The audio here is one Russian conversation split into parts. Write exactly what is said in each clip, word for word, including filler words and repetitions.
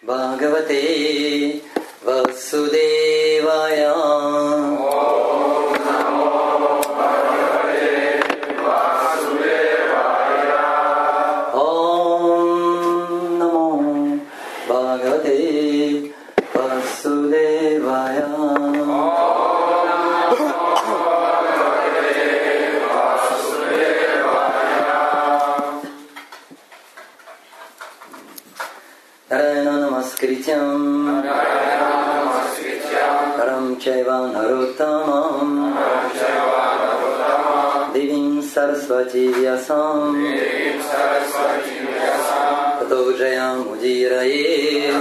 Bhagavate Vasudevaya. Om Namo Bhagavate Vasudevaya. Om Namo Bhagavate Vasudevaya. Narayana Namaskrityam Karam Chaiva Narottamam Divim Saraswati Vyasam Tato Jayam Udiraye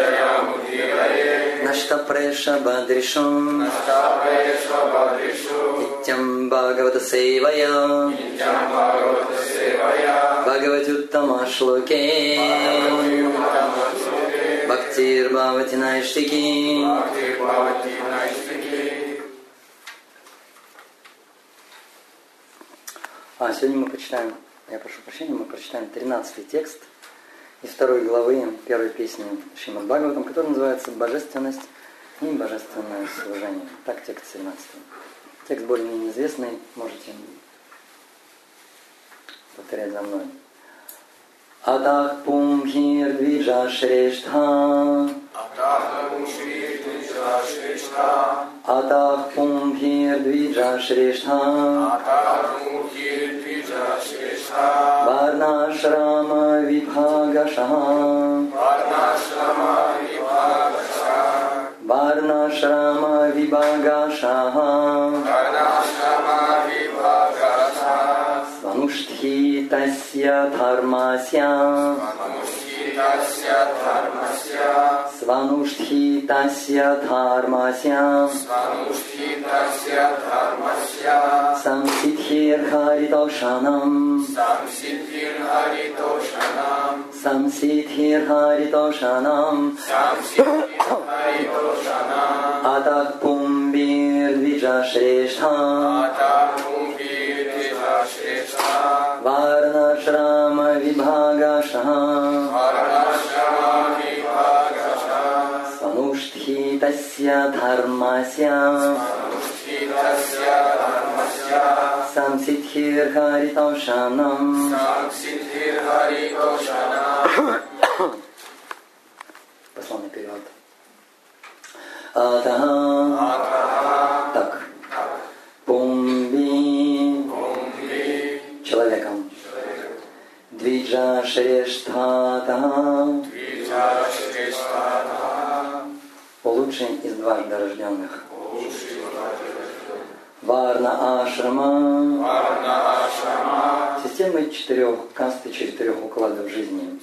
Nashta Presha Badrisham Nityam Bhagavata Sevaya Bhagavati Uttama Shloke Бхактир Бхавати Найштики. А сегодня мы прочитаем, я прошу прощения, мы прочитаем тринадцатый текст из второй главы первой песни Шримад Бхагаватам, который называется «Божественность и божественное служение». Так, текст семнадцатый. Текст более-менее известный, можете повторять за мной. Атах пумхир двиджа шрештха. Атах пумхир двиджа шрештха. Варнашрама вибхагашаха. Варнашрама вибхагашаха. Свануштхи тасья дхармасья. Свануштхи тасья дхармасья. Самсидхир харитошанам. Самсидхир харитошанам. Атак пумбир двиджа шрештха. Варнашрама вибхагашаха. Свануштхи тасья дхармасья. Самсидхир харитошанам. Пословный перевод. Атаха. Так. Пумби. Человеком. Двиджа шрештхата. Лучший из дважды рожденных. Варна ашрама. Система четырех каст и четырех укладов жизни.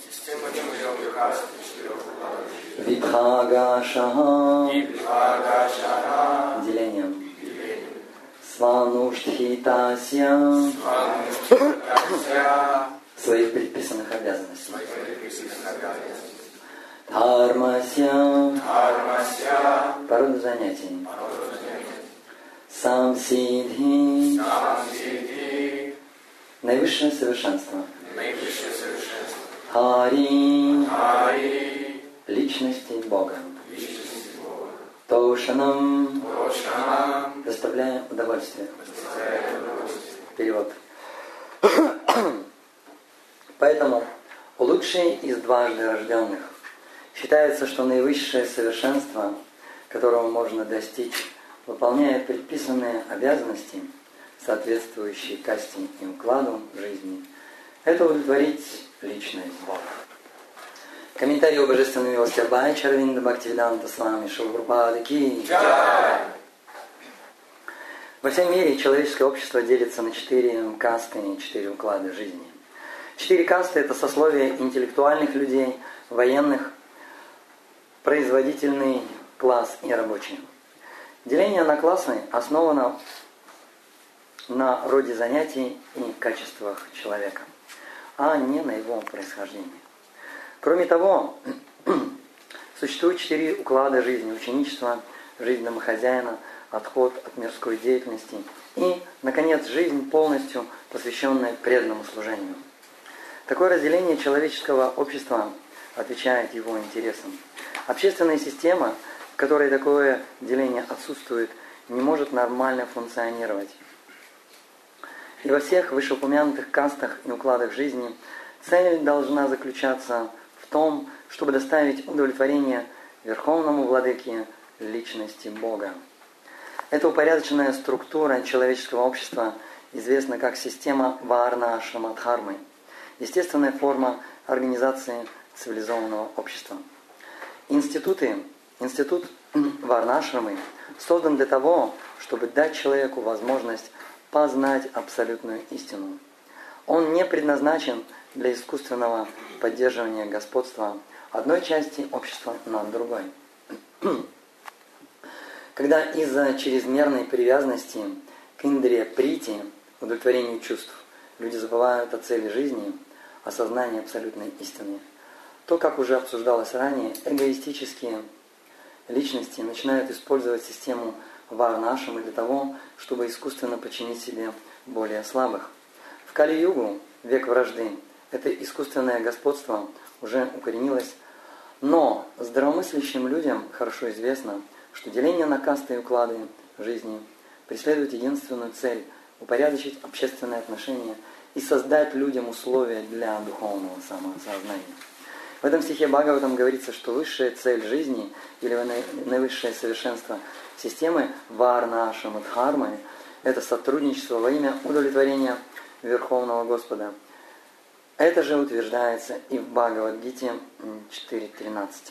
Вибхагашаха. Делением. Свануштхитасья. Своих предписанных обязанностей. Дхармасья. По роду занятий. Самсидхи. Наивысшее совершенство. Хари. Личности Бога. Тошанам. Доставляя удовольствие. Перевод. Поэтому лучший из дважды рожденных считается, что наивысшее совершенство, которого можно достичь, выполняя предписанные обязанности, соответствующие касте и укладу жизни, это удовлетворить личность Бога. Комментарий о божественной милости Абхай Чарвинда Бхактивиданта Свами Шилапрапады Ки. Во всем мире человеческое общество делится на четыре касты и четыре уклада жизни. Четыре касты – это сословие интеллектуальных людей, военных, производительный класс и рабочий. Деление на классы основано на роде занятий и качествах человека, а не на его происхождении. Кроме того, существует четыре уклада жизни: ученичество, жизнь домохозяина, отход от мирской деятельности и, наконец, жизнь, полностью посвященная преданному служению. Такое разделение человеческого общества отвечает его интересам. Общественная система, в которой такое деление отсутствует, не может нормально функционировать. И во всех вышеупомянутых кастах и укладах жизни цель должна заключаться в том, чтобы доставить удовлетворение Верховному Владыке личности Бога. Эта упорядоченная структура человеческого общества известна как система Варна-ашрама-дхармы, естественная форма организации цивилизованного общества. Институты, институт Варна-ашрамы создан для того, чтобы дать человеку возможность познать абсолютную истину. Он не предназначен для искусственного поддерживания господства одной части общества над другой. Когда из-за чрезмерной привязанности к индрия-прити, удовлетворению чувств, люди забывают о цели жизни, о сознании абсолютной истины, то, как уже обсуждалось ранее, эгоистические личности начинают использовать систему Варна-ашрамы для того, чтобы искусственно подчинить себе более слабых. В Кали-югу, век вражды, это искусственное господство уже укоренилось, но здравомыслящим людям хорошо известно, что деление на касты и уклады жизни преследует единственную цель – упорядочить общественные отношения и создать людям условия для духовного самоосознания. В этом стихе Бхагаватам говорится, что высшая цель жизни или наивысшее совершенство системы Варна-ашрама-дхармы – это сотрудничество во имя удовлетворения Верховного Господа. Это же утверждается и в Бхагавад-гите четыре тринадцать.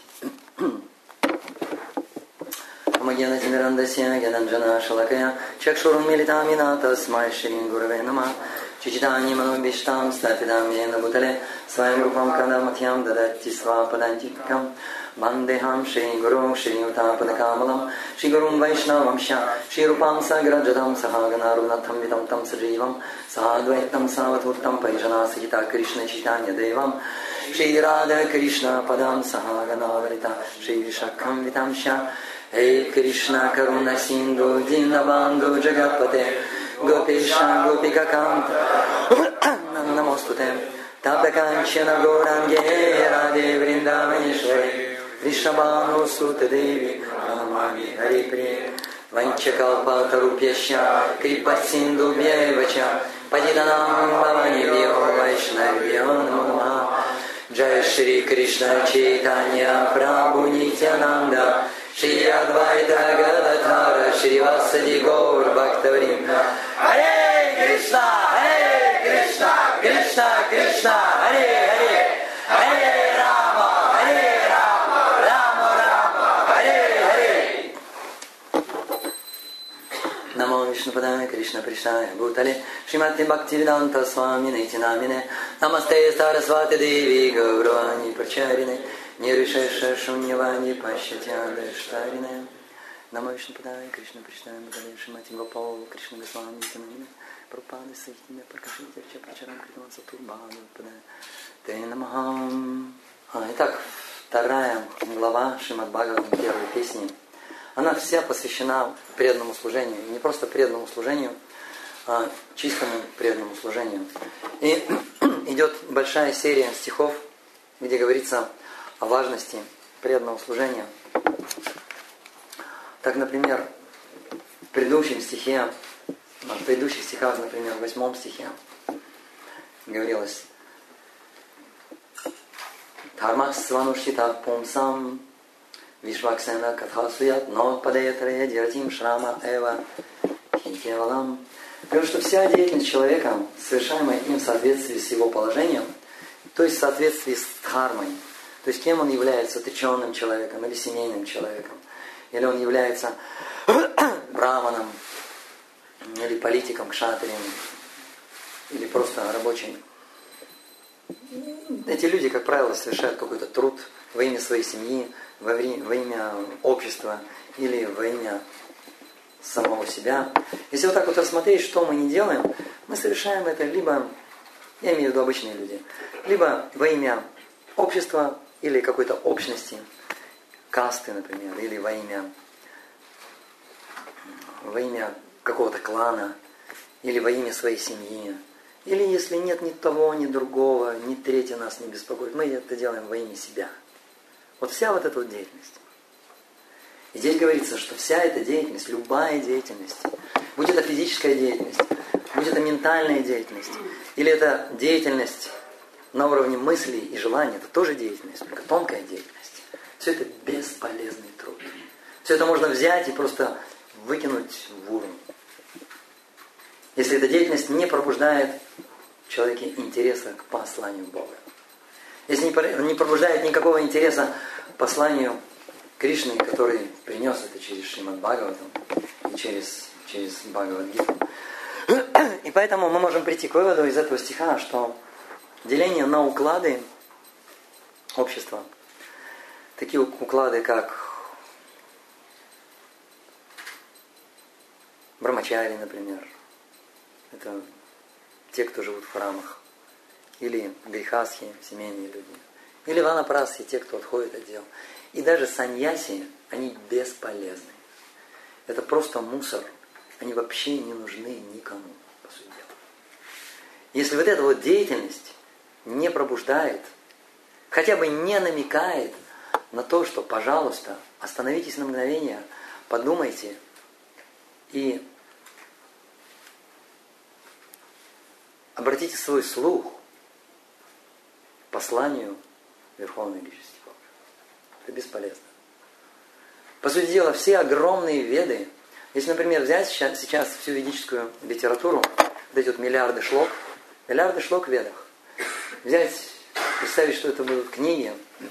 Магьяна Тимирандасия Гянанджана Шалакая Чакшурун Милитамина Тасмай Шрин Гураве Нама Чичитани Манубиштам Стафидам Йена Бутале Своим Рупам Кадаматьям Дадати Свападантикам Бандехам Шри Гуру Шри Утападакамалам Шри Гурум Вайшнавамша Шри Рупам Саграджатам Сахагана Рунатам Витам Там Садживам Садвайтам Саватвуттам Парижана Сахита Кришна Читания Девам Шри Рада Кришна Падам Сахагана Валита Шри Вишакам Витамша Эй Кришна Каруна Синду Динабанду Джагапате Гопиша Гопика Канта Намостуте Тапаканчана Горанге Ради Вриндаванишвари Вришабану Сута Деви Рамами Харипри Ванчакалпа Тарупьяща Крипа Синду Бьевача Падиданам Бавани Вио Вайшнавио Нама Джай Шри Кришна Чайтанья Прабху Нитянанда Шри Адвайта Гададхара Шри Васади Гаур Бхактавринда Харе Кришна, Харе Кришна, Кришна Кришна, Харе Харе, Харе Рама, Харе Рама, Рама Рама, Харе Харе. Намо Вишнупадане Кришна Пришная Бхутале Шримати Бхактивиданта Свами Найтинамине Намасте Сарасвати Деви Гауравани Прачарине Ниришеша Шуньявани Пашчатья Даштарине Намо Вишнупадане Кришна Пришная Бхутале Шримати Гопал Кришна Госвами Найтинамине Пропады Сахитиме Пракашите Чапрачарам Критванса Турбану Падане Те Намахам. Итак, вторая глава Шримад Бхагаватам, первой песни, она вся посвящена преданному служению. Не просто преданному служению, а чистому преданному служению. И идет большая серия стихов, где говорится о важности преданного служения. Так, например, в предыдущем стихе, в предыдущих стихах, например, в восьмом стихе говорилось «Дхармас сванушита пумсам Вишваксена Катхасуят но падаятарая диратим шрама эва хинкевалам». Потому что вся деятельность человека, совершаемая им в соответствии с его положением, то есть в соответствии с дхармой, то есть кем он является, отреченным человеком или семейным человеком, или он является браманом, или политиком, кшатрием, или просто рабочим. Эти люди, как правило, совершают какой-то труд во имя своей семьи, во имя общества или во имя самого себя. Если вот так вот рассмотреть, что мы не делаем, мы совершаем это либо, я имею в виду обычные люди, либо во имя общества или какой-то общности, касты, например, или во имя, во имя какого-то клана, или во имя своей семьи, Или если нет ни того, ни другого, ни третьего нас не беспокоит, мы это делаем во имя себя. Вот вся вот эта вот деятельность. И здесь говорится, что вся эта деятельность, любая деятельность, будь это физическая деятельность, будь это ментальная деятельность, или это деятельность на уровне мыслей и желаний, это тоже деятельность, только тонкая деятельность. Все это бесполезный труд. Все это можно взять и просто выкинуть в урну. Если эта деятельность не пробуждает в человеке интереса к посланию Бога. Если не пробуждает никакого интереса к посланию Кришны, который принес это через Шримад Бхагаватам и через, через Бхагавад-гиту. И поэтому мы можем прийти к выводу из этого стиха, что деление на уклады общества, такие уклады, как брамачари, например, это те, кто живут в храмах, или грихасхи, семейные люди, или ванапрасхи, те, кто отходит от дел. И даже саньяси, они бесполезны. Это просто мусор. Они вообще не нужны никому, по сути дела. Если вот эта вот деятельность не пробуждает, хотя бы не намекает на то, что, пожалуйста, остановитесь на мгновение, подумайте и обратите свой слух к посланию Верховной Личности Бога. Это бесполезно. По сути дела, все огромные веды, если, например, взять сейчас, сейчас всю ведическую литературу, вот эти вот миллиарды шлок, миллиарды шлок в ведах, взять, представить, что это будут книги,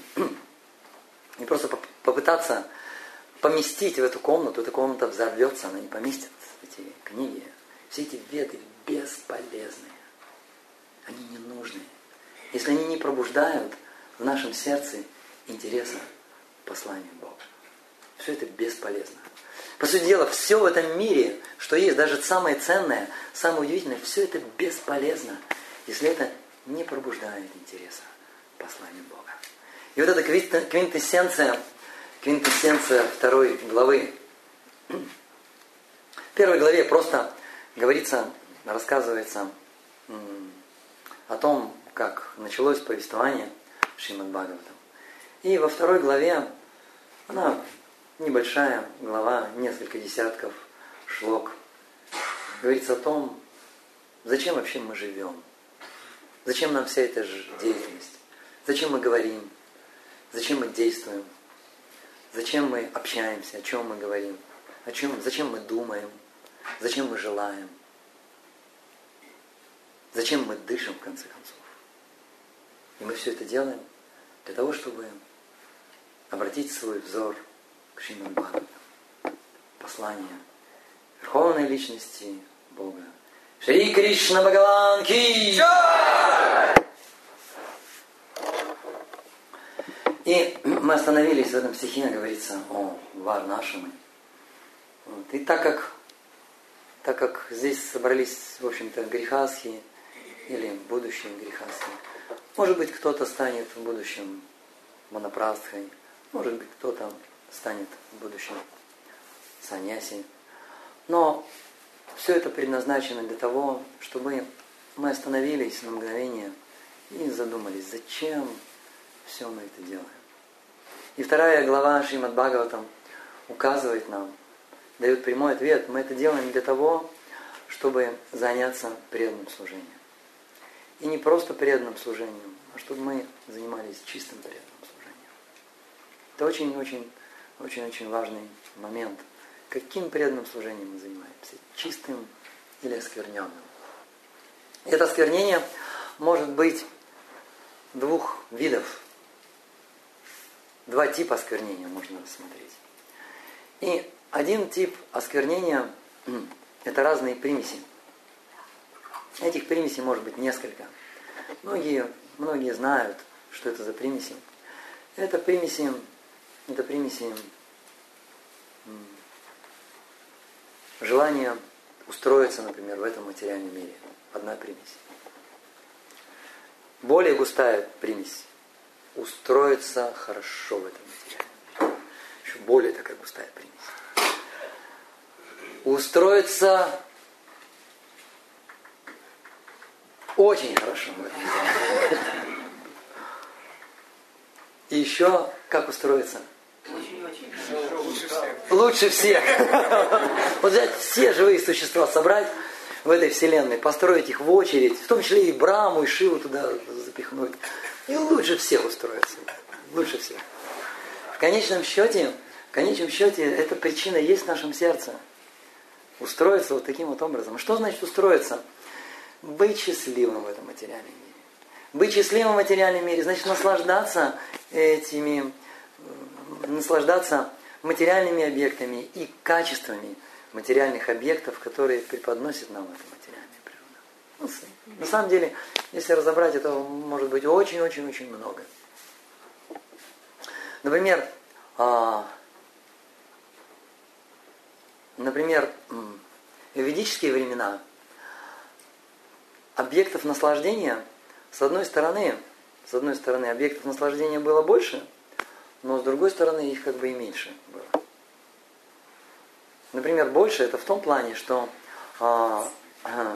и просто попытаться поместить в эту комнату, эта комната взорвется, она не поместит эти книги. Все эти веды бесполезные. Они не нужны. Если они не пробуждают в нашем сердце интереса к посланию Бога. Все это бесполезно. По сути дела, все в этом мире, что есть, даже самое ценное, самое удивительное, все это бесполезно, если это не пробуждает интереса к посланию Бога. И вот эта квинтэссенция, квинтэссенция второй главы. В первой главе просто говорится, рассказывается о том, как началось повествование Шримад Бхагаватам. И во второй главе, она небольшая глава, несколько десятков шлок, говорится о том, зачем вообще мы живем, зачем нам вся эта деятельность, зачем мы говорим, зачем мы действуем, зачем мы общаемся, о чем мы говорим, о чем, зачем мы думаем, зачем мы желаем, зачем мы дышим, в конце концов. И мы все это делаем для того, чтобы обратить свой взор к Шримад Бхагаватам, послание Верховной Личности Бога. Шри Кришна Бхагаван ки! И мы остановились в этом стихе, говорится о Варнашраме. Вот. И так как, так как здесь собрались, в общем-то, грехасхи, или будущие грехасхи, может быть, кто-то станет в будущем ванапрастхой, может быть, кто-то станет в будущем саньяси. Но все это предназначено для того, чтобы мы остановились на мгновение и задумались, зачем все мы это делаем. И вторая глава Шримад Бхагаватам указывает нам, дает прямой ответ, мы это делаем для того, чтобы заняться преданным служением. И не просто преданным служением, а чтобы мы занимались чистым преданным служением. Это очень-очень-очень-очень важный момент. Каким преданным служением мы занимаемся? Чистым или оскверненным? И это осквернение может быть двух видов. Два типа осквернения можно рассмотреть. И один тип осквернения – это разные примеси. Этих примесей может быть несколько. Многие, многие знают, что это за примеси. Это примеси, это примеси желания устроиться, например, в этом материальном мире. Одна примесь. Более густая примесь – устроиться хорошо в этом материальном мире. Еще более такая густая примесь. Устроиться Очень хорошо. И еще как устроиться? Лучше всех. Лучше всех. Вот взять все живые существа, собрать в этой вселенной, построить их в очередь, в том числе и Браму, и Шиву туда запихнуть. И лучше всех устроиться. Лучше всех. В конечном счете, в конечном счете, эта причина есть в нашем сердце. Устроиться вот таким вот образом. Что значит устроиться? Быть счастливым в этом материальном мире. Быть счастливым в материальном мире, значит наслаждаться этими, наслаждаться материальными объектами и качествами материальных объектов, которые преподносит нам эта материальная природа. Ну, на самом деле, если разобрать, этого может быть очень-очень-очень много. Например, а, например, в ведические времена объектов наслаждения, с одной стороны, с одной стороны, объектов наслаждения было больше, но с другой стороны, их как бы и меньше было. Например, больше это в том плане, что а, а,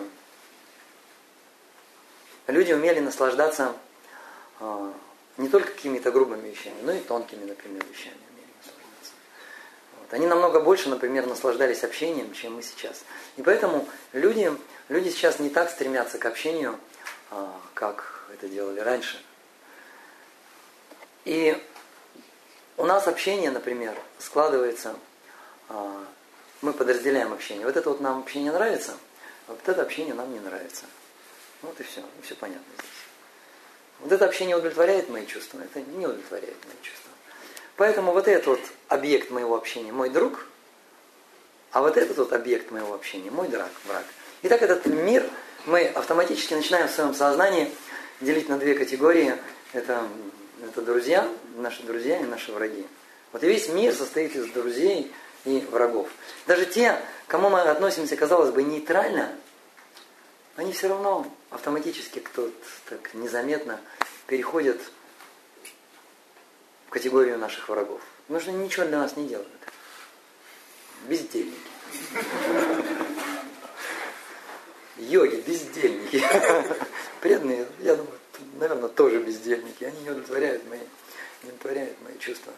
люди умели наслаждаться а, не только какими-то грубыми вещами, но и тонкими, например, вещами умели наслаждаться. Вот. Они намного больше, например, наслаждались общением, чем мы сейчас. И поэтому люди, люди сейчас не так стремятся к общению, а, как это делали раньше. И у нас общение, например, складывается, а, мы подразделяем общение. Вот это вот нам общение нравится, а вот это общение нам не нравится. Вот и все, и все понятно здесь. Вот это общение удовлетворяет мои чувства, это не удовлетворяет мои чувства. Поэтому вот этот вот объект моего общения мой друг, а вот этот вот объект моего общения мой враг. враг. И так этот мир мы автоматически начинаем в своем сознании делить на две категории. Это, это друзья, наши друзья и наши враги. Вот и весь мир состоит из друзей и врагов. Даже те, к кому мы относимся, казалось бы, нейтрально, они все равно автоматически, кто-то так незаметно переходят в категорию наших врагов. Потому что они ничего для нас не делают. Бездельники. Йоги, бездельники. Преданные, я думаю, наверное, тоже бездельники. Они не удовлетворяют мои, не удовлетворяют мои чувства.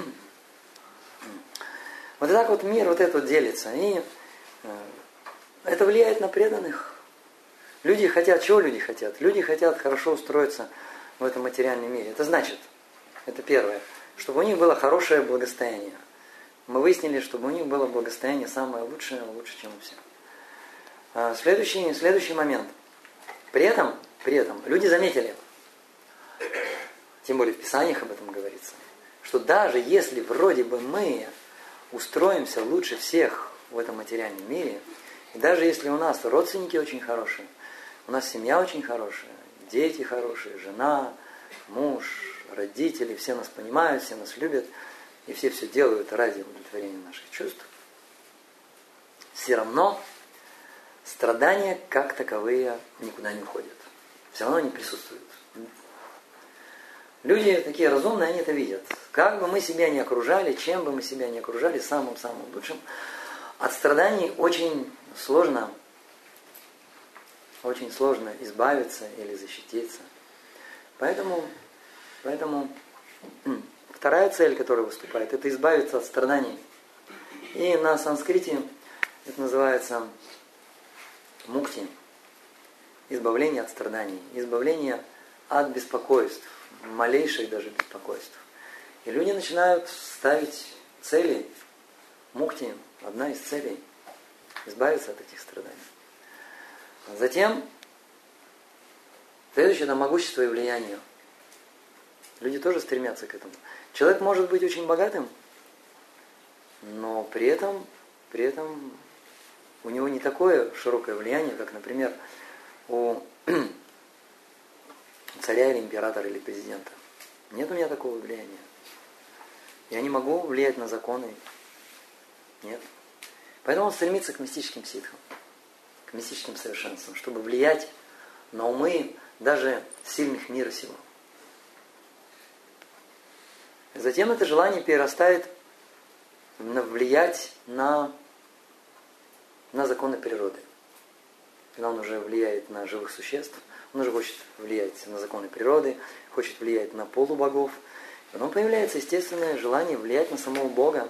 Вот так вот мир вот это вот делится. И это влияет на преданных. Люди хотят, чего люди хотят? Люди хотят хорошо устроиться в этом материальном мире. Это значит, это первое, чтобы у них было хорошее благосостояние. Мы выяснили, чтобы у них было благосостояние самое лучшее, лучше, чем у всех. Следующий, следующий момент. При этом, при этом люди заметили, тем более в Писаниях об этом говорится, что даже если вроде бы мы устроимся лучше всех в этом материальном мире, и даже если у нас родственники очень хорошие, у нас семья очень хорошая, дети хорошие, жена, муж, родители, все нас понимают, все нас любят, и все все делают ради удовлетворения наших чувств, все равно страдания как таковые никуда не уходят. Все равно они присутствуют. Люди такие разумные, они это видят. Как бы мы себя ни окружали, чем бы мы себя ни окружали, самым-самым лучшим, от страданий очень сложно, очень сложно избавиться или защититься. Поэтому, поэтому вторая цель, которая выступает, это избавиться от страданий. И на санскрите это называется мукти. Избавление от страданий, избавление от беспокойств, малейших даже беспокойств. И люди начинают ставить цели. Мукти – одна из целей – избавиться от этих страданий. Затем, следующее – это могущество и влияние. Люди тоже стремятся к этому. Человек может быть очень богатым, но при этом, при этом у него не такое широкое влияние, как, например, у царя или императора или президента. Нет у меня такого влияния. Я не могу влиять на законы. Нет. Поэтому он стремится к мистическим ситхам, к мистическим совершенствам, чтобы влиять на умы даже сильных мира сего. Затем это желание перерастает на влиять на, на законы природы. Когда он уже влияет на живых существ, Он же хочет влиять на законы природы, хочет влиять на полубогов. Потом появляется естественное желание влиять на самого Бога.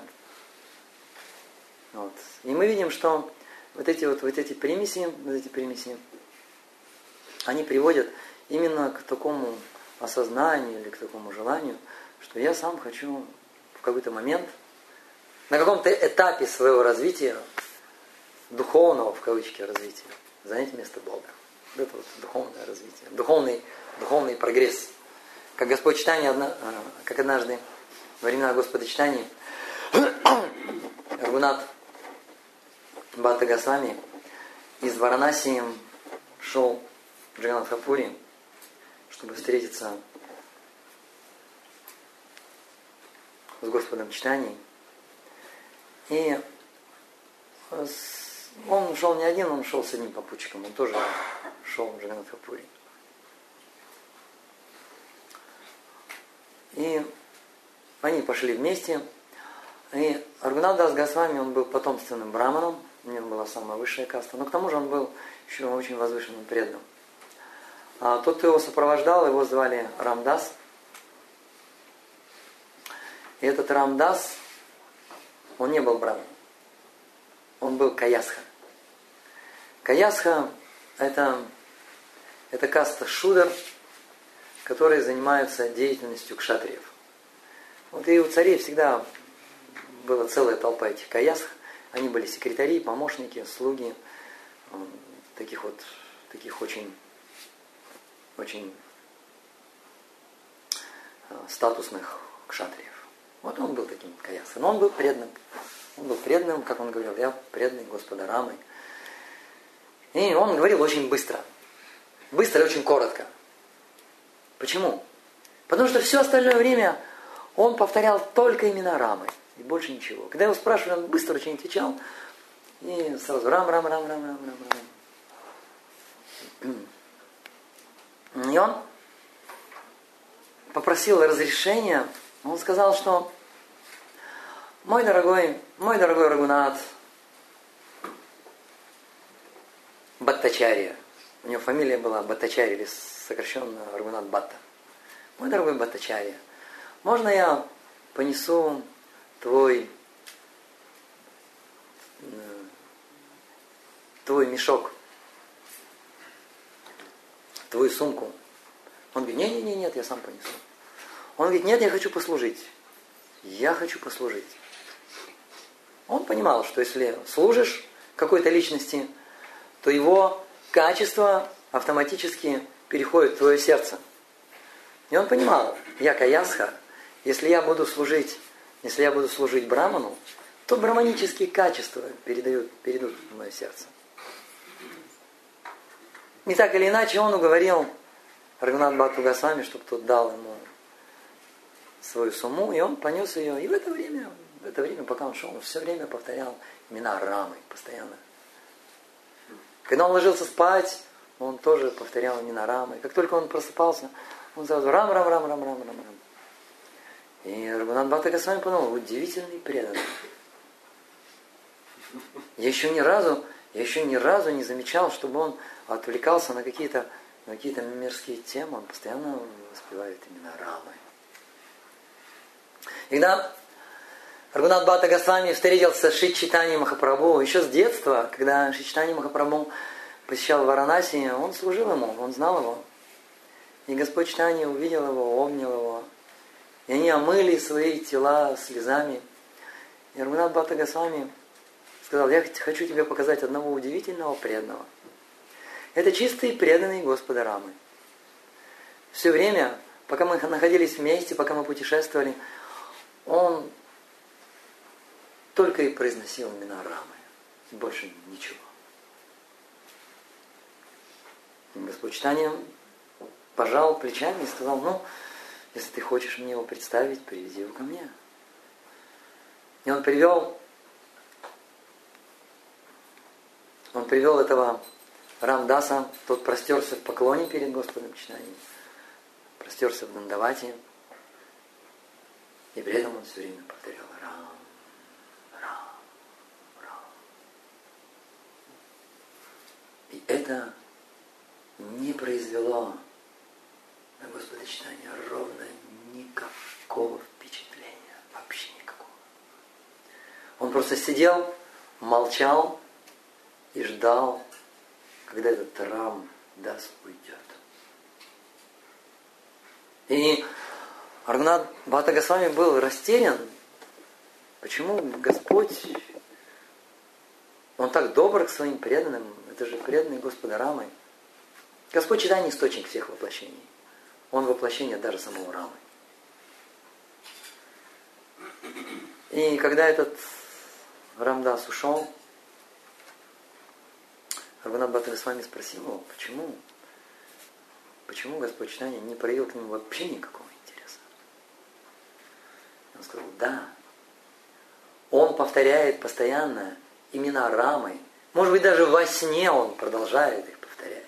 Вот. И мы видим, что вот эти вот, вот эти примеси, вот эти примеси, они приводят именно к такому осознанию или к такому желанию, что я сам хочу в какой-то момент, на каком-то этапе своего развития, духовного, в кавычки, развития, занять место Бога. Вот это вот духовное развитие, духовный, духовный прогресс. Как Господь читание, как однажды во времена Господа читания Рагунат Бхатта Госвами из Варанаси шел в Джаганнатхапури, чтобы встретиться с Господом читаний. И он шел не один, он шел с одним попутчиком, он тоже шел в Джаганнатхапури. И они пошли вместе. И Рагунат Дас Госвами, он был потомственным браманом, у него была самая высшая каста, но к тому же он был еще очень возвышенным преданным. А тот, кто его сопровождал, его звали Рамдас. И этот Рамдас, он не был браманом, он был каясха. Каясха это, это каста шудр, которые занимаются деятельностью кшатриев. Вот и у царей всегда была целая толпа этих каясх. Они были секретари, помощники, слуги, таких вот, таких очень, очень статусных кшатриев. Вот он был таким каясхом. Но он был преданным. Он был преданным, как он говорил, я преданный Господа Рамы. И он говорил очень быстро. Быстро и очень коротко. Почему? Потому что все остальное время он повторял только имена Рамы. И больше ничего. Когда его спрашивали, он быстро очень отвечал. И сразу Рам, Рам, Рам, Рам, Рам, Рам, Рам. И он попросил разрешения. Он сказал, что мой дорогой, мой дорогой Рагунат Бхаттачарья. У него фамилия была Бхаттачарья, или сокращенно Рагунат Бхатта. Мой дорогой Бхаттачарья, можно я понесу твой, твой мешок, твою сумку? Он говорит, нет, нет, нет, нет, я сам понесу. Он говорит, нет, я хочу послужить. Я хочу послужить. Он понимал, что если служишь какой-то личности, то его качество автоматически переходит в твое сердце. И он понимал, я каясха, если я буду служить, если я буду служить браману, то браманические качества передают, перейдут в мое сердце. И так или иначе он уговорил Рагунат Бхатту Госвами, чтобы тот дал ему свою сумму, и он понес ее. И в это время, в это время, пока он шел, он все время повторял имена Рамы постоянно. Когда он ложился спать, он тоже повторял имена Рамы. Как только он просыпался, он сразу Рам, Рам, Рам, Рам, Рам, Рам, Рам. И Рагунат Бхатта Госвами подумал, удивительный преданный. Я еще ни разу, я еще ни разу не замечал, чтобы он отвлекался на какие-то, на какие-то мирские темы. Он постоянно воспевает имена Рамы. И когда Рагунат Бхатта Госвами встретился с Шри Чайтаньей Махапрабху еще с детства, когда Шри Чайтанья Махапрабху посещал Варанаси, он служил ему, он знал его. И Господь Чайтанья увидел его, обнял его. И они омыли свои тела слезами. И Рагунат Бхатта Госвами сказал, я хочу тебе показать одного удивительного преданного. Это чистый преданный Господа Рамы. Все время, пока мы находились вместе, пока мы путешествовали, он только и произносил имена Рамы. Больше ничего. И Господь Чайтанья пожал плечами и сказал, ну, если ты хочешь мне его представить, приведи его ко мне. И он привел, он привел этого Рамдаса, тот простерся в поклоне перед Господом Чайтаньей, простерся в Дандавате, и при этом он все время повторял Рам, Рам, Рам. И это не произвело на Господа читания ровно никакого впечатления. Вообще никакого. Он просто сидел, молчал и ждал, когда этот Рам Дас уйдет. И Рагунат Бхатта Госвами был растерян. Почему Господь, Он так добр к своим преданным? Это же преданный Господа Рамы. Господь читание источник всех воплощений. Он воплощение даже самого Рамы. И когда этот Рамдас ушел, Рагунат Бхатта Госвами спросил его, почему? Почему Господь читание не проявил к нему вообще никакого интереса? Он сказал, да, он повторяет постоянно имена Рамы. Может быть, даже во сне он продолжает их повторять.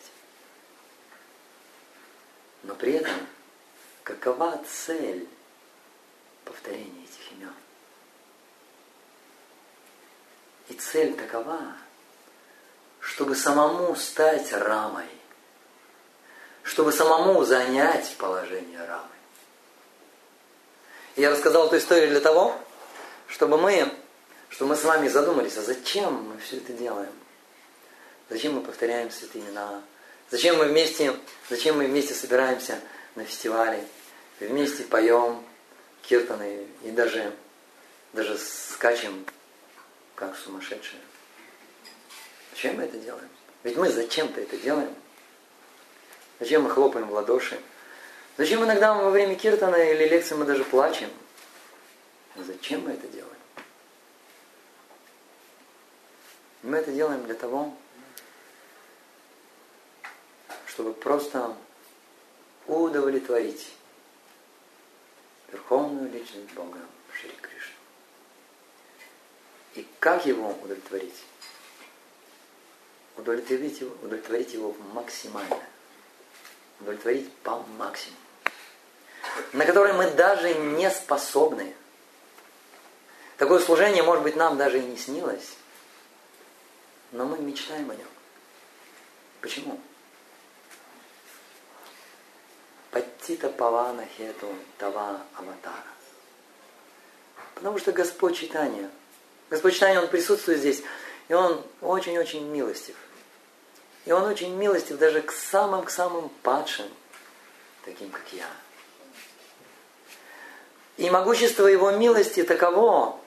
Но при этом, какова цель повторения этих имен? И цель такова, чтобы самому стать Рамой, чтобы самому занять положение Рамы. И я рассказал эту историю для того, чтобы мы, чтобы мы с вами задумались, а зачем мы все это делаем? Зачем мы повторяем святые имена? Зачем мы вместе, зачем мы вместе собираемся на фестивале, вместе поем киртаны и даже, даже скачем, как сумасшедшие? Зачем мы это делаем? Ведь мы зачем-то это делаем. Зачем мы хлопаем в ладоши? Зачем иногда во время киртана или лекции мы даже плачем? Зачем мы это делаем? Мы это делаем для того, чтобы просто удовлетворить Верховную Личность Бога Шри Кришну. И как его удовлетворить? Удовлетворить его, удовлетворить его максимально. Удовлетворить по максимуму. На которое мы даже не способны. Такое служение, может быть, нам даже и не снилось. Но мы мечтаем о нем. Почему? Паттита павана хету тава аватара. Потому что Господь читания, Господь читания, Он присутствует здесь, и Он очень-очень милостив. И Он очень милостив даже к самым, к самым падшим, таким как я. И могущество Его милости таково,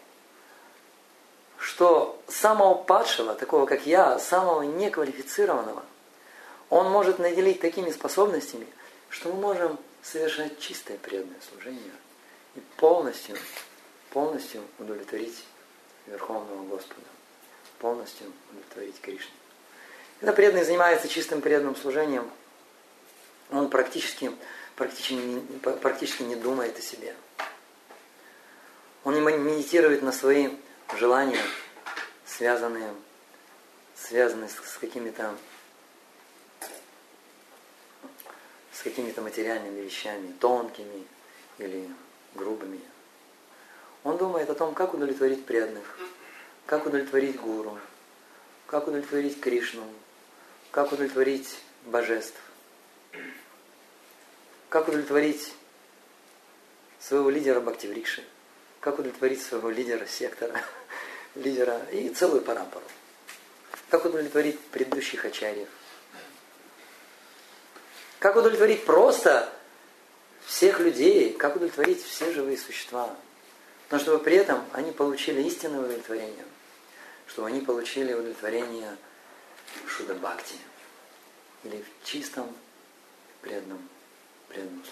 что самого падшего, такого как я, самого неквалифицированного, Он может наделить такими способностями, что мы можем совершать чистое преданное служение и полностью, полностью удовлетворить Верховного Господа, полностью удовлетворить Кришну. Когда преданный занимается чистым преданным служением, он практически, практически, не, практически не думает о себе. Он не медитирует на свои желания, связанные, связанные с, с какими-то с какими-то материальными вещами, тонкими или грубыми. Он думает о том, как удовлетворить преданных, как удовлетворить гуру, как удовлетворить Кришну, как удовлетворить божеств, как удовлетворить своего лидера Бхактиврикши, как удовлетворить своего лидера сектора, лидера и целую парампару, как удовлетворить предыдущих ачарьев, как удовлетворить просто всех людей, как удовлетворить все живые существа. Но чтобы при этом они получили истинное удовлетворение, чтобы они получили удовлетворение Шуда-бхакти, или в чистом преданном, преданном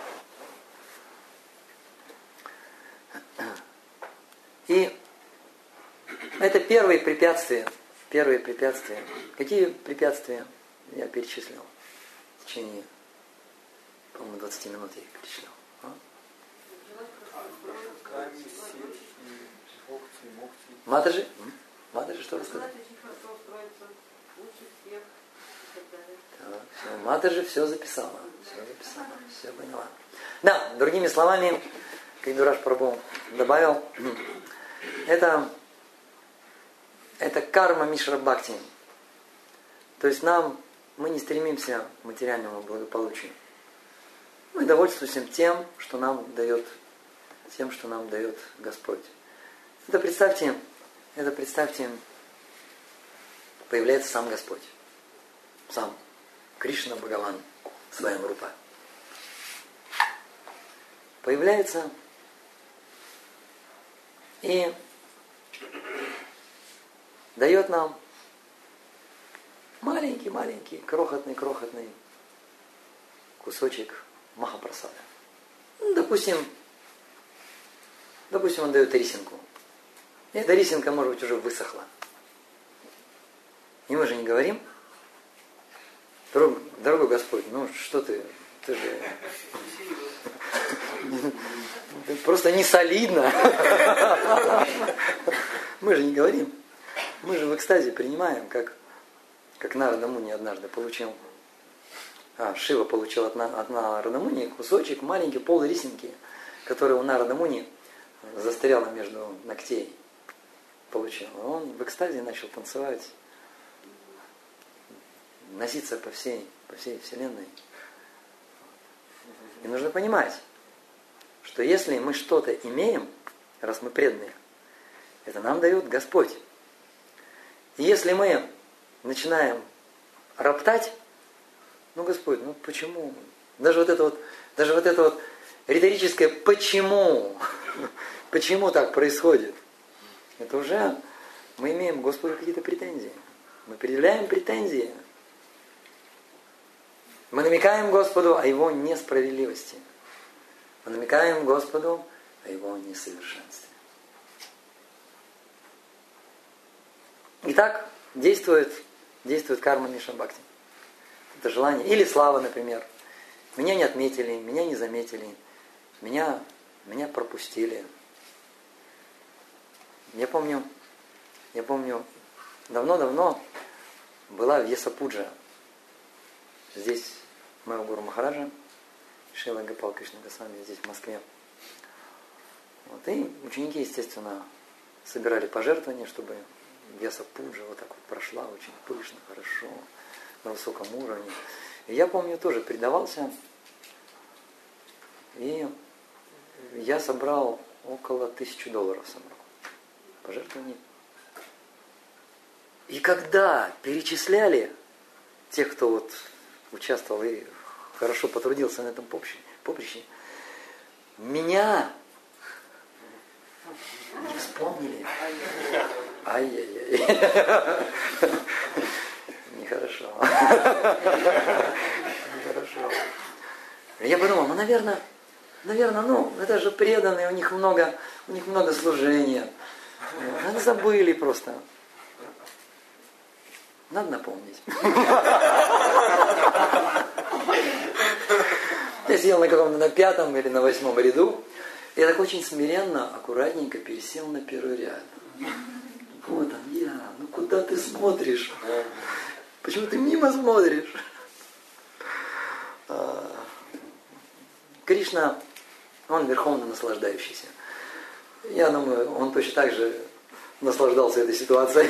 служении. И это первые препятствия. Первые препятствия. Какие препятствия я перечислил? В течение, по-моему, двадцати минут я их перечислил. А? Матаджи? Матаджи что рассказать? Да, все. Матаджи все записала. Все записала. Все поняла. Да, другими словами, как Дураш Прабху добавил, это, это карма Мишра Бхакти. То есть нам мы не стремимся к материальному благополучию. Мы довольствуемся тем, что нам дает, тем, что нам дает Господь. Это представьте, это представьте, появляется сам Господь. Сам Кришна Бхагаван Сваям Рупа. Появляется и дает нам маленький-маленький, крохотный-крохотный кусочек Махапрасада. Ну, допустим, допустим, он дает рисинку. И эта рисинка, может быть, уже высохла. И мы же не говорим: дорогой, дорогой Господь, ну что ты, ты же просто не солидно. Мы же не говорим. Мы же в экстазе принимаем, как, как Нарада Муни однажды получил. А, Шива получил от, от Нарада Муни кусочек маленький, пол рисинки, который у Нарада Муни застряла между ногтей. Получил. Он в экстазе начал танцевать, носиться по всей, по всей вселенной. И нужно понимать, что если мы что-то имеем, раз мы преданные, это нам дает Господь. И если мы начинаем роптать, ну, Господь, ну почему? Даже вот это вот, даже вот это вот риторическое «почему?» Почему так происходит? Это уже мы имеем к Господу какие-то претензии. Мы предъявляем претензии. Мы намекаем Господу о Его несправедливости. Мы намекаем Господу о Его несовершенстве. Итак, действует, действует карма Мишабхакти. Это желание. Или слава, например. Меня не отметили, меня не заметили, меня, меня пропустили. Я помню, я помню, давно-давно была Вьясапуджа. Здесь моего гуру Махараджа, Шрила Гопал Кришна Госвами, здесь в Москве. Вот, и ученики, естественно, собирали пожертвования, чтобы Вьясапуджа вот так вот прошла очень пышно, хорошо, на высоком уровне. И я помню, тоже предавался. И я собрал около тысячи долларов собрал. Пожертвований. И когда перечисляли тех, кто вот участвовал и хорошо потрудился на этом поприще, поприще меня не вспомнили. Ай-яй-яй. Нехорошо. Нехорошо. Я подумал, ну, наверное, наверное, ну, это же преданные, у них много, у них много служения. Они забыли просто. Надо напомнить. Я сидел на каком-то на пятом или на восьмом ряду. И я так очень смиренно, аккуратненько пересел на первый ряд. Вот он я. Ну куда ты смотришь? Почему ты мимо смотришь? Кришна, он верховно наслаждающийся. Я думаю, он точно так же наслаждался этой ситуацией.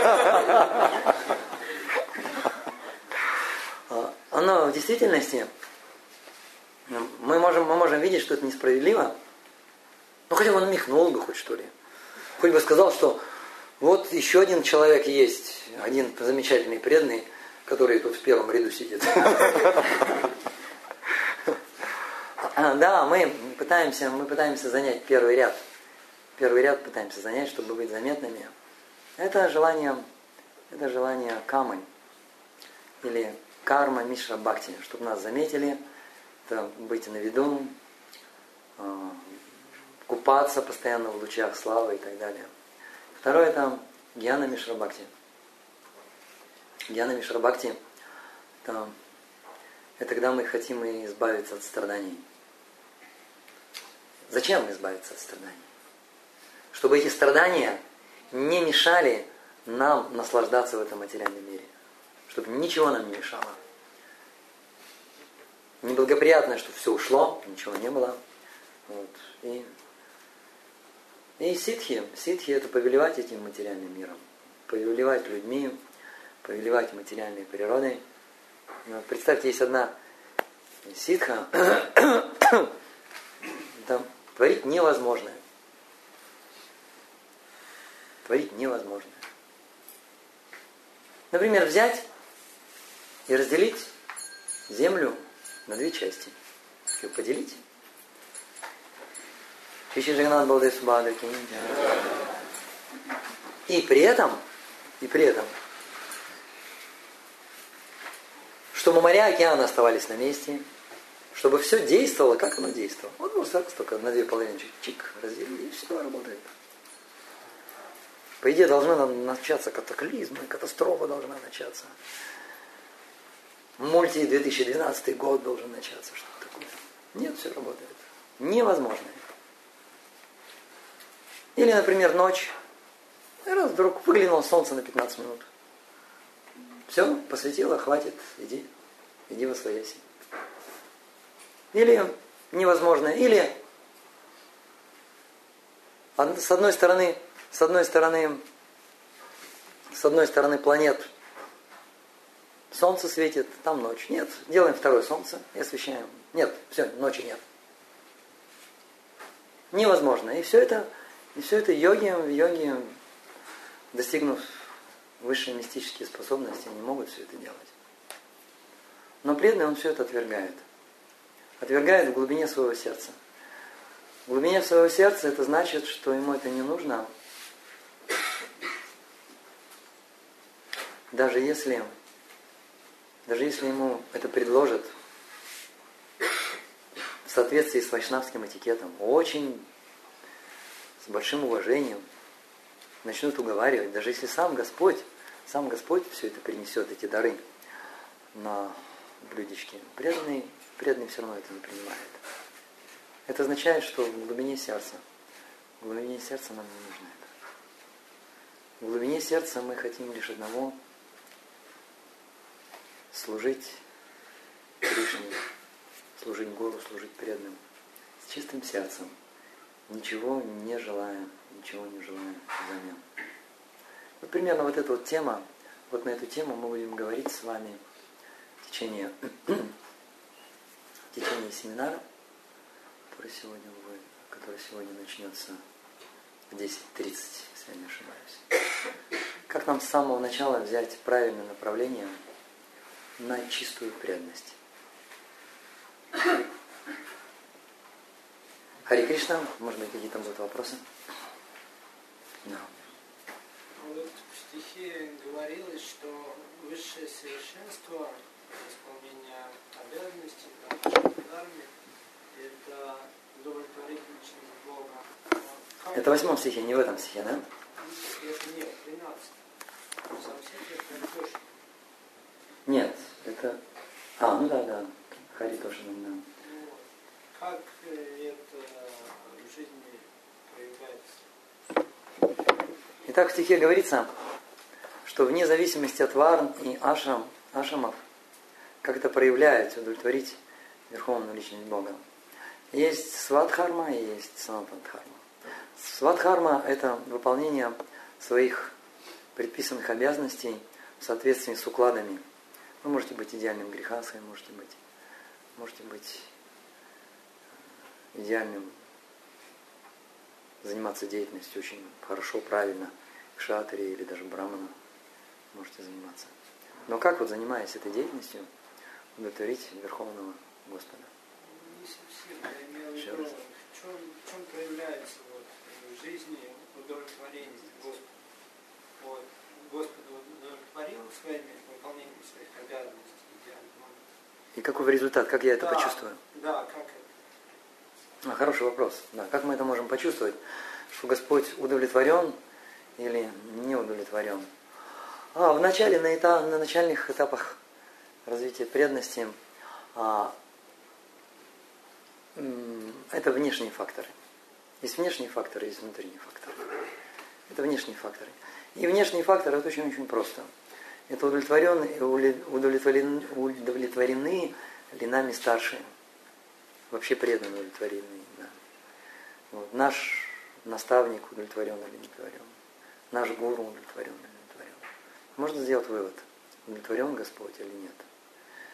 Но в действительности мы можем, мы можем видеть, что это несправедливо. Ну хотя бы он михнул бы хоть что ли. Хоть бы сказал, что вот еще один человек есть, один замечательный преданный, который тут в первом ряду сидит. Да, мы пытаемся, мы пытаемся занять первый ряд. Первый ряд пытаемся занять, чтобы быть заметными. Это желание, это желание камы. Или карма Мишра Бхакти, чтобы нас заметили, это быть на виду, купаться постоянно в лучах славы и так далее. Второе это Гьяна Мишра Бхакти. Гьяна Мишра Бхакти это, это когда мы хотим избавиться от страданий. Зачем избавиться от страданий? Чтобы эти страдания не мешали нам наслаждаться в этом материальном мире. Чтобы ничего нам не мешало. Неблагоприятное, что все ушло, ничего не было. Вот. И, и ситхи. Ситхи это повелевать этим материальным миром. Повелевать людьми, повелевать материальной природой. Представьте, есть одна ситха, там творить невозможное. Творить невозможное. Например, взять и разделить землю на две части. Ее поделить. И при этом, и при этом, чтобы моря и океаны оставались на месте, чтобы все действовало, как оно действовало. Вот просто так, только на две половины чик, разделили, и все работает. По идее, должны начаться катаклизмы, катастрофа должна начаться. Мульти две тысячи двенадцатый год должен начаться, что-то такое. Нет, все работает. Невозможно. Или, например, ночь. И раз вдруг выглянуло солнце на пятнадцать минут. Все, посветило, хватит, иди, иди восвояси. Или невозможно, или с одной стороны, с одной стороны, с одной стороны планет солнце светит, там ночь. Нет, делаем второе солнце и освещаем. Нет, все, ночи нет. Невозможно. И все это, и все это йоги, йоги, достигнув высшие мистические способности, не могут все это делать. Но преданный, он все это отвергает. Отвергает в глубине своего сердца. В глубине своего сердца это значит, что ему это не нужно. Даже если, даже если ему это предложат в соответствии с вайшнавским этикетом, очень с большим уважением, начнут уговаривать, даже если сам Господь, сам Господь все это принесет, эти дары на блюдечке, преданный, преданный все равно это не принимает. Это означает, что в глубине сердца, в глубине сердца нам не нужно это. В глубине сердца мы хотим лишь одного — служить Кришне, служить Гуру, служить преданным, с чистым сердцем, ничего не желая, ничего не желая взамен. Вот примерно вот эта вот тема, вот на эту тему мы будем говорить с вами в течение, в течение семинара, который сегодня будет, который сегодня начнется в десять тридцать, если я не ошибаюсь. Как нам с самого начала взять правильное направление на чистую преданность. Хари Кришна, может быть, какие-то будут вопросы? Да. Вот в стихе говорилось, что высшее совершенство исполнения обязанностей, дхармы, это удовлетворительность Бога. Как Это в восьмом стихе, не в этом стихе, да? Это нет, тринадцатый. Совсем это точно. Нет, это... А, ну да, да. Хари тоже, да. Вот. Как это в жизни проявляется? Итак, в стихе говорится, что вне зависимости от варн и ашрам, ашамов, как это проявляется, удовлетворить Верховную Личность Бога. Есть свадхарма и есть санатадхарма. Свадхарма – это выполнение своих предписанных обязанностей в соответствии с укладами. Вы можете быть идеальным грехасой, можете быть, можете быть идеальным, заниматься деятельностью очень хорошо, правильно, кшатри или даже брамана можете заниматься. Но как вот, занимаясь этой деятельностью, удовлетворить Верховного Господа? Не совсем. Я имел в виду, в чем, в чем проявляется вот, в жизни удовлетворение Господа. Вот. Господь удовлетворил своими выполнением своих обязанностей идеально. И какой результат? Как я это да, почувствую? Да, как это? А, хороший вопрос. Да, как мы это можем почувствовать? Что Господь удовлетворен или не удовлетворен? А, в начале, на, этап, на начальных этапах развития преданности а, м, это внешние факторы. Есть внешние факторы, есть внутренние факторы. Это внешние факторы. И внешние факторы это очень-очень просто. Это удовлетворены, удовлетворены, удовлетворены ли нами старшие. Вообще преданно удовлетворены. Да. Вот. Наш наставник удовлетворен или не удовлетворен. Наш гуру удовлетворен или не удовлетворен. Можно сделать вывод, удовлетворен Господь или нет.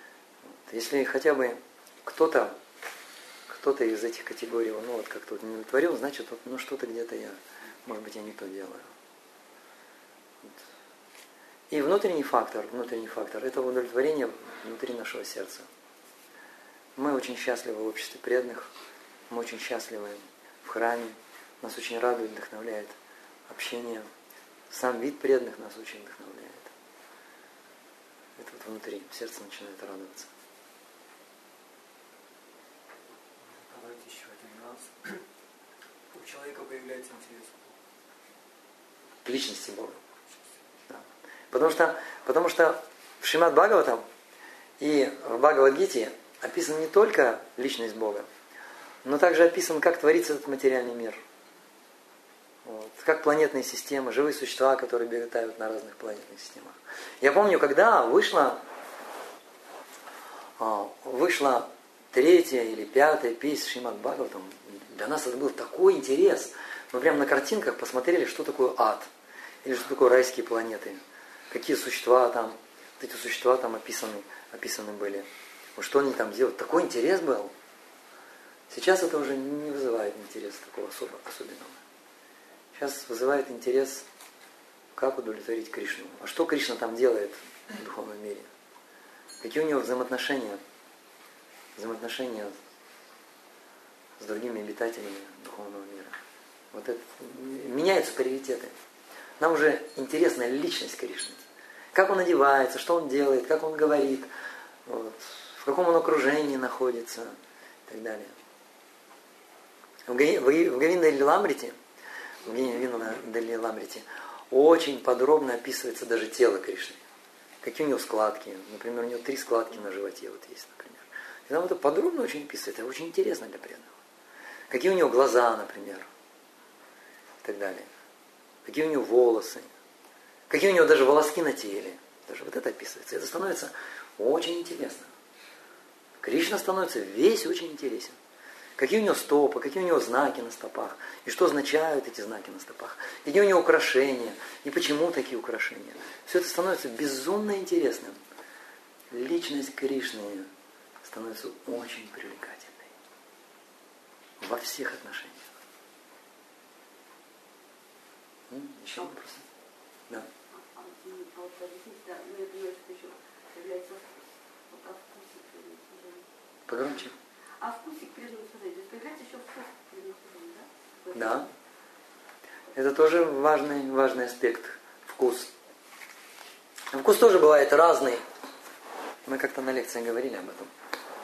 Если хотя бы кто-то, кто-то из этих категорий, ну вот как-то вот не удовлетворил, значит, вот, ну что-то где-то я, может быть, я не то делаю. Вот. И внутренний фактор, внутренний фактор, это удовлетворение внутри нашего сердца. Мы очень счастливы в обществе преданных, мы очень счастливы в храме, нас очень радует, вдохновляет общение. Сам вид преданных нас очень вдохновляет. Это вот внутри, сердце начинает радоваться. Давайте еще один нюанс. У человека появляется интерес К личности Бога. Да. Потому что, потому что в Шримад Бхагаватам и в Бхагавад-гите описана не только личность Бога, но также описан, как творится этот материальный мир. Вот. Как планетные системы, живые существа, которые обитают на разных планетных системах. Я помню, когда вышла, вышла третья или пятая песня Шримад Бхагаватам, для нас это был такой интерес. Мы прямо на картинках посмотрели, что такое ад, или что такое райские планеты, какие существа там, вот эти существа там описаны, описаны были. Вот что они там делают. Такой интерес был. Сейчас это уже не вызывает интерес такого особо, особенного. Сейчас вызывает интерес, как удовлетворить Кришну. А что Кришна там делает в духовном мире? Какие у него взаимоотношения, взаимоотношения с другими обитателями духовного мира? Вот это, меняются приоритеты. Нам уже интересна личность Кришны. Как он одевается, что он делает, как он говорит, вот, в каком он окружении находится и так далее. В Говинда Лиламрите, в Говинда Лиламрите очень подробно описывается даже тело Кришны. Какие у него складки. Например, у него три складки на животе вот есть, например. И там это подробно очень описывается. Это очень интересно для преданного. Какие у него глаза, например. И так далее. Какие у него волосы. Какие у него даже волоски на теле. Даже вот это описывается. Это становится очень интересно. Кришна становится весь очень интересен. Какие у него стопы, какие у него знаки на стопах, и что означают эти знаки на стопах, и где у него украшения, и почему такие украшения. Все это становится безумно интересным. Личность Кришны становится очень привлекательной во всех отношениях. Еще вопросы? Да. Погромче. А вкусик преданного служения? То есть появляется еще вкус преданного служения, да? Да. Это тоже важный, важный аспект. Вкус. Вкус тоже бывает разный. Мы как-то на лекции говорили об этом.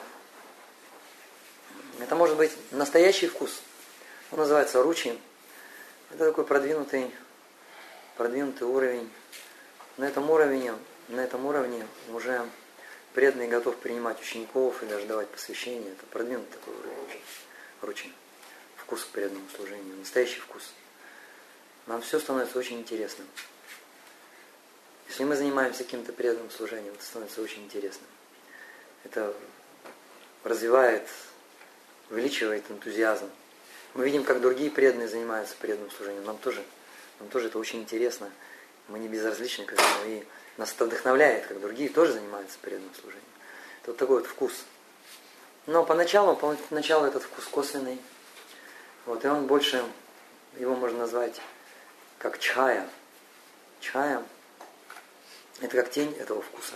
Это может быть настоящий вкус. Он называется ручи. Это такой продвинутый, продвинутый уровень. На этом уровне, на этом уровне уже преданный готов принимать учеников и даже давать посвящение. Это продвинутый такой уровень. Ручи. Вкус к преданному служению. Настоящий вкус. Нам все становится очень интересным. Если мы занимаемся каким-то преданным служением, это становится очень интересным. Это развивает, увеличивает энтузиазм. Мы видим, как другие преданные занимаются преданным служением. Нам тоже, нам тоже это очень интересно. Мы не безразличны к этому. И нас это вдохновляет, как другие тоже занимаются преданным служением. Это вот такой вот вкус. Но поначалу, поначалу этот вкус косвенный. Вот, и он больше, его можно назвать как чая. Чая – это как тень этого вкуса.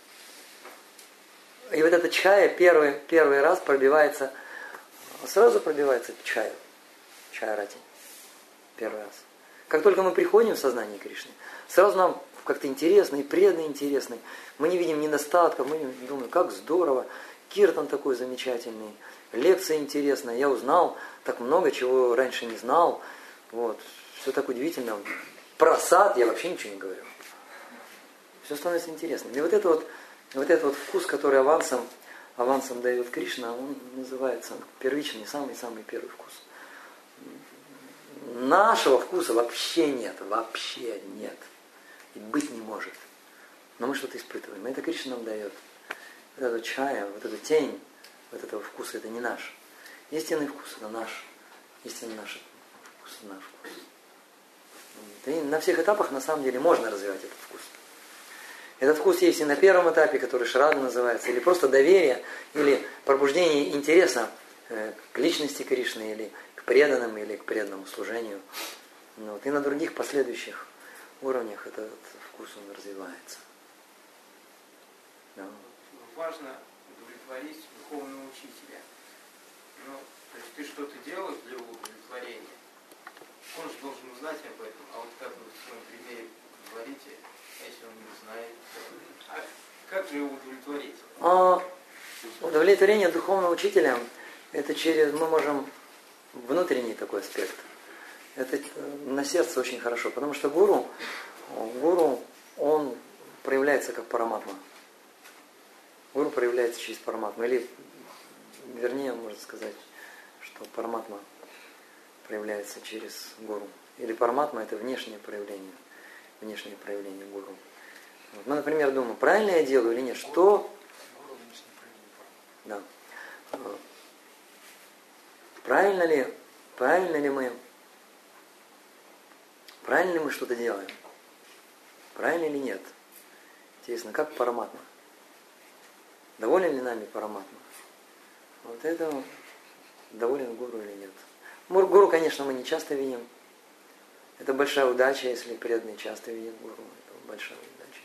И вот этот чая первый, первый раз пробивается, сразу пробивается чая. Чая-рати. Первый раз. Как только мы приходим в сознание Кришны, сразу нам как-то интересно и преданно интересно. Мы не видим недостатков, мы думаем, как здорово, киртан такой замечательный, лекция интересная, я узнал так много, чего раньше не знал. Вот. Все так удивительно. Про сад я вообще ничего не говорю. Все становится интересным. И вот, это вот, вот этот вот вкус, который авансом, авансом дает Кришна, он называется первичный, самый-самый первый вкус. Нашего вкуса вообще нет, вообще нет. И быть не может. Но мы что-то испытываем. И это Кришна нам дает. Вот эту чая, вот эту тень, вот этого вкуса, это не наш. Истинный вкус это наш. Истинный наш вкус это наш вкус. И на всех этапах на самом деле можно развивать этот вкус. Этот вкус есть и на первом этапе, который шрада называется, или просто доверие, или пробуждение интереса к личности Кришны, или к преданным, или к преданному служению. Ну, вот. И на других последующих уровнях этот вкус он развивается. Да. Важно удовлетворить духовного учителя. Ну, то есть ты что-то делаешь для его удовлетворения. Он же должен узнать об этом. А вот как вы в своем примере говорите, если он не знает, а как же его удовлетворить? А удовлетворение духовного учителя — это через, мы можем, внутренний такой аспект. Это на сердце очень хорошо, потому что гуру, гуру, он проявляется как параматма. Гуру проявляется через параматму. Или, вернее, можно сказать, что параматма проявляется через гуру. Или параматма — это внешнее проявление. Внешнее проявление гуру. Вот. Мы, например, думаем, правильно я делаю или нет? Что? Да. Правильно ли, правильно ли мы, правильно ли мы что-то делаем? Правильно или нет? Интересно, как параматма? Доволен ли нами параматма? Вот это доволен гуру или нет? Гуру, конечно, мы не часто видим. Это большая удача, если преданные часто видят гуру. Это большая удача.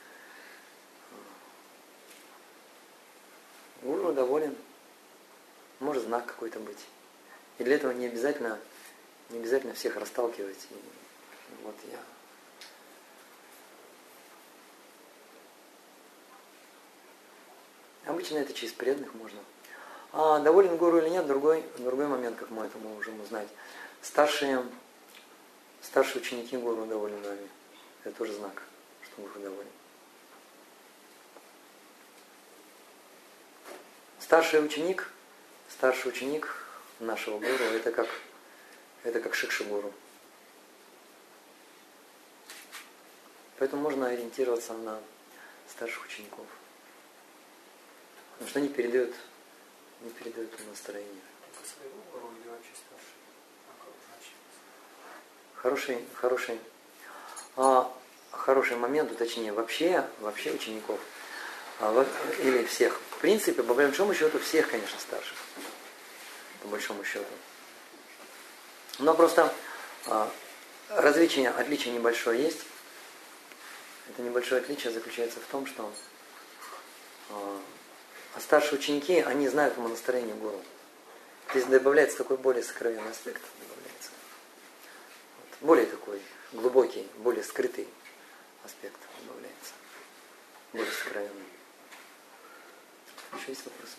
Гуру доволен. Может знак какой-то быть. И для этого не обязательно, не обязательно всех расталкивать. И вот я. Обычно это через преданных можно. А доволен гуру или нет, другой, другой момент, как мы это можем узнать. Старшие, старшие ученики гуру довольны нами. Это тоже знак, что гуру доволен. Старший ученик, старший ученик нашего гуру, это как, это как шикша-гуру. Поэтому можно ориентироваться на старших учеников. Потому что они передают, они передают настроение. Только своего гуру или вообще старший? Хороший, хороший, а, хороший момент уточнения. Вообще, вообще учеников, а, или всех. В принципе, по большому счету, всех, конечно, старших. По большому счету. Но просто а, различие, отличие небольшое есть. Это небольшое отличие заключается в том, что а, а старшие ученики, они знают умонастроение гуру. Здесь добавляется такой более сокровенный аспект. Добавляется. Вот. Более такой глубокий, более скрытый аспект добавляется. Более сокровенный. Еще есть вопросы?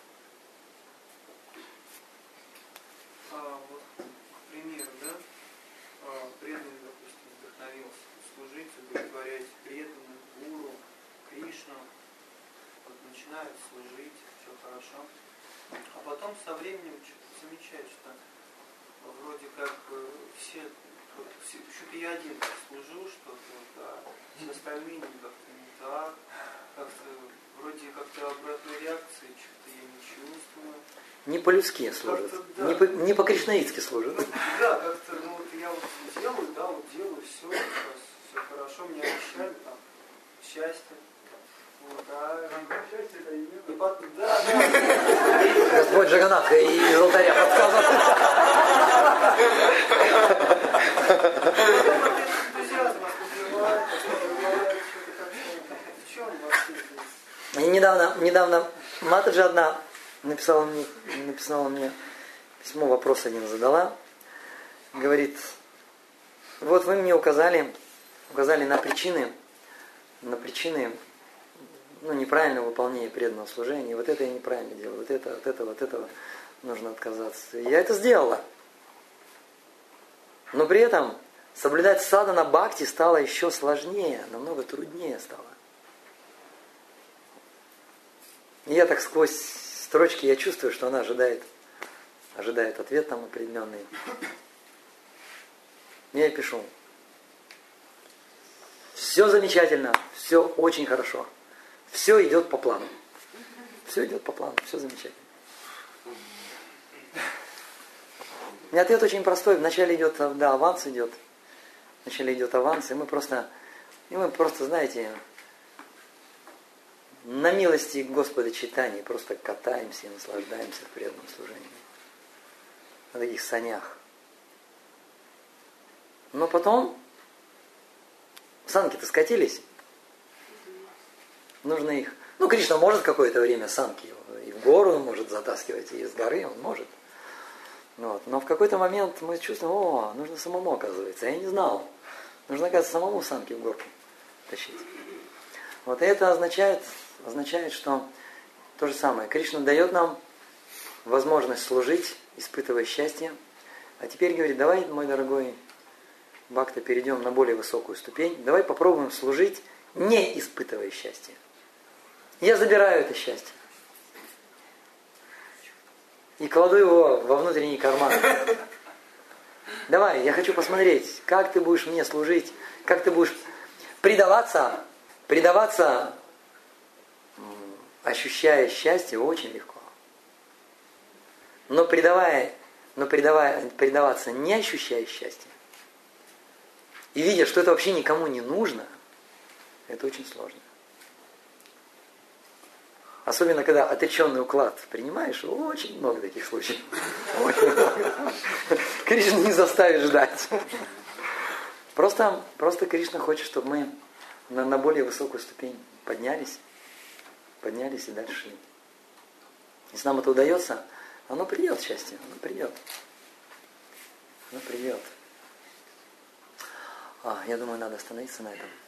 А, вот, к примеру, да, а, преданный, допустим, вдохновился служить, удовлетворять преданных, гуру, Кришну. Вот начинают служить, все хорошо. А потом со временем что-то замечают, что вроде как все, что-то я один служу, что-то, вот, а все остальные как-то не так, как-то вроде как-то обратной реакции, что-то я не чувствую. Не по-людски служат, да. не, по, не по-кришнаитски служат. Да, как-то, ну вот я вот делаю, да, вот делаю, все, все хорошо, мне обещали там счастье. Вот, а счастье это и потом, да, да. Господь Джаганнатха из алтаря подсказывает. Энтузиазм ослабевает, ослабевает, что-то как-то. В чем вообще здесь? И недавно, недавно Матаджи одна написала мне, написала мне письмо, вопрос один задала. Говорит, вот вы мне указали, указали на причины, на причины ну, неправильного выполнения преданного служения. Вот это я неправильно делаю, вот это, от этого, от этого нужно отказаться. И я это сделала. Но при этом соблюдать садхана бхакти стало еще сложнее, намного труднее стало. И я так сквозь строчки я чувствую, что она ожидает, ожидает ответ там определенный. Я ей пишу. Все замечательно, все очень хорошо. Все идет по плану. Все идет по плану, все замечательно. У меня ответ очень простой. Вначале идет, да, аванс идет. Вначале идет аванс, и мы просто, и мы просто, знаете, на милости Господа читания просто катаемся и наслаждаемся в преданном служении. На таких санях. Но потом санки-то скатились. Нужно их... Ну, Кришна может какое-то время санки и в гору он может затаскивать, и из горы он может. Вот. Но в какой-то момент мы чувствуем, о, нужно самому, оказывается. Я не знал. Нужно, оказывается, самому санки в горку тащить. Вот и это означает, означает, что то же самое. Кришна дает нам возможность служить, испытывая счастье. А теперь говорит, давай, мой дорогой Бхакта, перейдем на более высокую ступень. Давай попробуем служить, не испытывая счастье. Я забираю это счастье. И кладу его во внутренний карман. Давай, я хочу посмотреть, как ты будешь мне служить, как ты будешь предаваться, предаваться, ощущая счастье, очень легко. Но предавая, но предавая, предаваться, не ощущая счастья, и видя, что это вообще никому не нужно, это очень сложно. Особенно, когда отреченный уклад принимаешь, очень много таких случаев. Очень много. Кришна не заставит ждать. Просто, просто Кришна хочет, чтобы мы на, на более высокую ступень поднялись, поднялись и дальше шли. Если нам это удается, оно придет, счастье, оно придет. Оно придет. А, я думаю, надо остановиться на этом.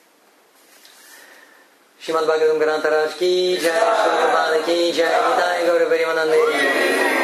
Шримад Бхагаватам Гранта Радж ки джай, Шри Прабхупада ки джай, Нитай Гаура Паримананде.